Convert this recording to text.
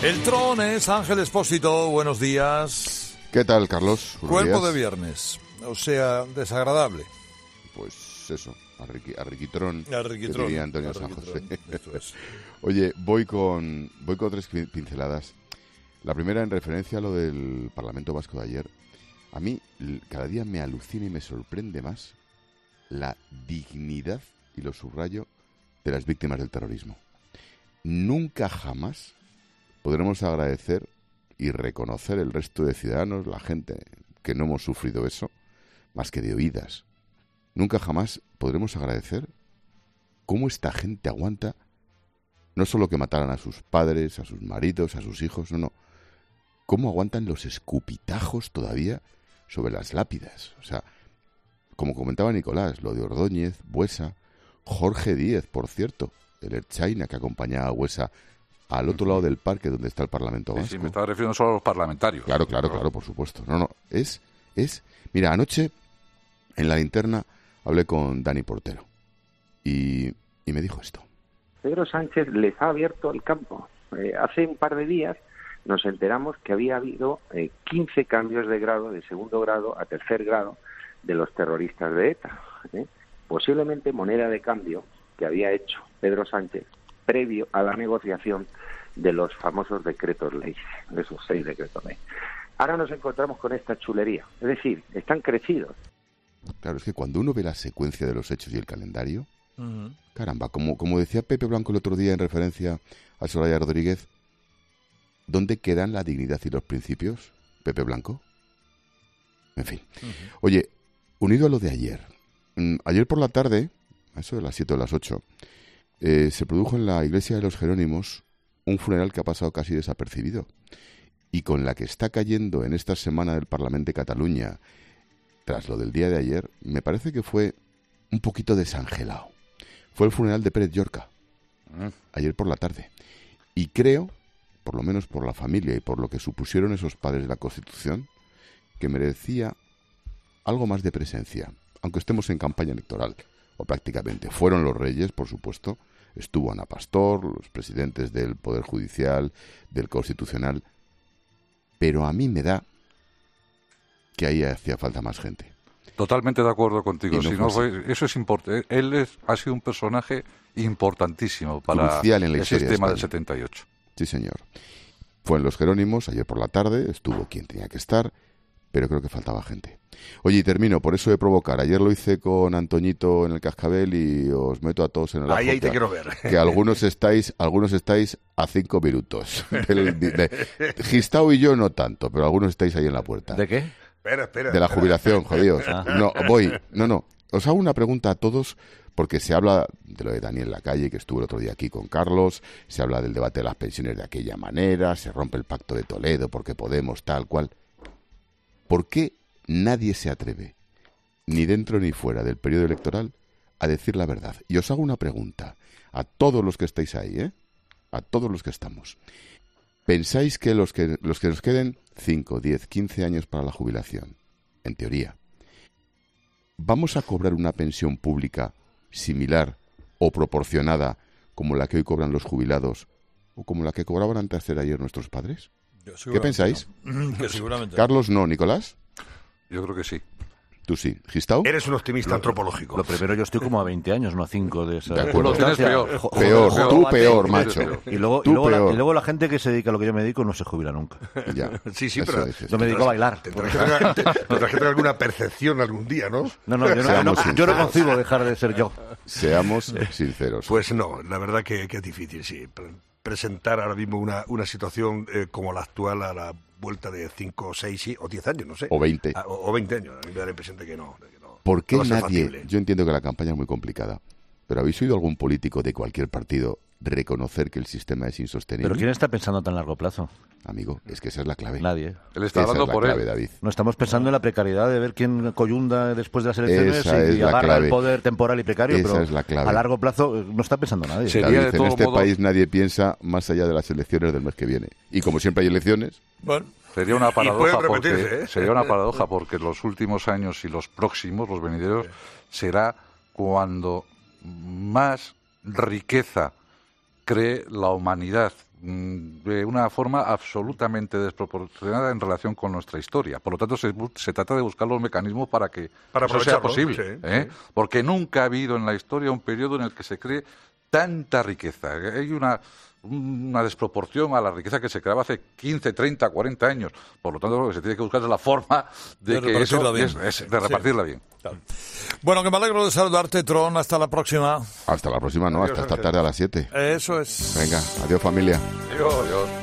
El Tron es Ángel Expósito, buenos días. ¿Qué tal, Carlos? Cuerpo de viernes, o sea, desagradable. Pues eso, a Riquitrón, que diría Antonio San José. Eso es. Oye, voy con tres pinceladas. La primera en referencia a lo del Parlamento Vasco de ayer. A mí cada día me alucina y me sorprende más la dignidad, y lo subrayo, de las víctimas del terrorismo. Nunca jamás podremos agradecer y reconocer el resto de ciudadanos, la gente que no hemos sufrido eso, más que de oídas. Nunca jamás podremos agradecer cómo esta gente aguanta no solo que mataran a sus padres, a sus maridos, a sus hijos, no, cómo aguantan los escupitajos todavía sobre las lápidas. O sea, como comentaba Nicolás, lo de Ordóñez, Buesa, Jorge Díez, por cierto, el Ertzaina que acompañaba a Buesa al otro lado del parque donde está el Parlamento Vasco. Sí, me estaba refiriendo solo a los parlamentarios. Claro, por supuesto. Mira, anoche en la linterna hablé con Dani Portero y me dijo esto. Pedro Sánchez les ha abierto el campo. Hace un par de días nos enteramos que había habido 15 cambios de grado, de segundo grado a tercer grado, de los terroristas de ETA. Posiblemente moneda de cambio que había hecho Pedro Sánchez previo a la negociación de los famosos decretos ley, de esos 6 decretos ley. Ahora nos encontramos con esta chulería, es decir, están crecidos. Claro, es que cuando uno ve la secuencia de los hechos y el calendario, caramba, como decía Pepe Blanco el otro día en referencia a Soraya Rodríguez, ¿dónde quedan la dignidad y los principios, Pepe Blanco? En fin. Oye, unido a lo de ayer, ayer por la tarde, a eso de las 7 o las 8, se produjo en la iglesia de los Jerónimos un funeral que ha pasado casi desapercibido y con la que está cayendo en esta semana del Parlamento de Cataluña, tras lo del día de ayer, me parece que fue un poquito desangelado. Fue el funeral de Pérez Llorca, ayer por la tarde. Y creo, por lo menos por la familia y por lo que supusieron esos padres de la Constitución, que merecía algo más de presencia, aunque estemos en campaña electoral, o prácticamente. Fueron los reyes, por supuesto, estuvo Ana Pastor, los presidentes del Poder Judicial, del Constitucional, pero a mí me da que ahí hacía falta más gente. Totalmente de acuerdo contigo. Eso es importante. Él ha sido un personaje importantísimo para el sistema del 78. Sí, señor. Fue en los Jerónimos, ayer por la tarde, estuvo quien tenía que estar, pero creo que faltaba gente. Oye, y termino, por eso de provocar. Ayer lo hice con Antoñito en el Cascabel y os meto a todos en el ahí te quiero ver. Que algunos estáis a 5 minutos. Gistao y yo no tanto, pero algunos estáis ahí en la puerta. ¿De qué? Espera. De la jubilación, jodidos. No. Os hago una pregunta a todos, porque se habla de lo de Daniel Lacalle, que estuvo el otro día aquí con Carlos, se habla del debate de las pensiones de aquella manera, se rompe el Pacto de Toledo porque Podemos, tal cual. ¿Por qué nadie se atreve, ni dentro ni fuera del periodo electoral, a decir la verdad? Y os hago una pregunta a todos los que estáis ahí, a todos los que estamos. ¿Pensáis que los que nos queden 5, 10, 15 años para la jubilación, en teoría, vamos a cobrar una pensión pública similar o proporcionada como la que hoy cobran los jubilados o como la que cobraban antes de ayer nuestros padres? ¿Qué pensáis? No. Que seguramente. Carlos, no. ¿Nicolás? Yo creo que sí. Tú sí. ¿Gistao? Eres un optimista antropológico. Lo primero, yo estoy como a 20 años, no a 5 de esa. De acuerdo. Lo tienes peor. Tú peor, macho. Y luego la gente que se dedica a lo que yo me dedico no se jubila nunca. Ya. Sí, pero Yo me dedico a bailar. Tendrás que tener alguna percepción algún día, ¿no? Yo no concibo dejar de ser yo. Seamos sinceros. Pues no, la verdad que es difícil, sí. Presentar ahora mismo una situación como la actual a la vuelta de 5, 6 o 10 años, no sé. O 20. O 20 años. A mí me da la impresión de que no. ¿Por qué no va a ser nadie? factible. Yo entiendo que la campaña es muy complicada, pero ¿habéis oído algún político de cualquier partido reconocer que el sistema es insostenible? ¿Pero quién está pensando a tan largo plazo? Amigo, es que esa es la clave. Nadie. Él está hablando por clave, él. David. No estamos pensando en la precariedad de ver quién coyunda después de las elecciones y la agarra clave. el poder temporal y precario, Esa pero es la clave. a largo plazo no está pensando nadie. Sí. David, de en todos este modos- país nadie piensa más allá de las elecciones del mes que viene. Y como siempre hay elecciones, Bueno, Sería una paradoja pueden repetirse, ¿eh? sería una paradoja porque los últimos años y los próximos, los venideros, será cuando más riqueza cree la humanidad de una forma absolutamente desproporcionada en relación con nuestra historia. Por lo tanto, se trata de buscar los mecanismos para que eso sea posible. Sí. Porque nunca ha habido en la historia un periodo en el que se cree tanta riqueza. Hay una desproporción a la riqueza que se creaba hace 15, 30, 40 años. Por lo tanto, lo que se tiene que buscar es la forma de repartirla bien. Claro. Bueno, que me alegro de saludarte, Tron. Hasta la próxima. Hasta la próxima, no. Adiós, hasta esta tarde a las 7. Eso es. Venga, adiós, familia. Adiós.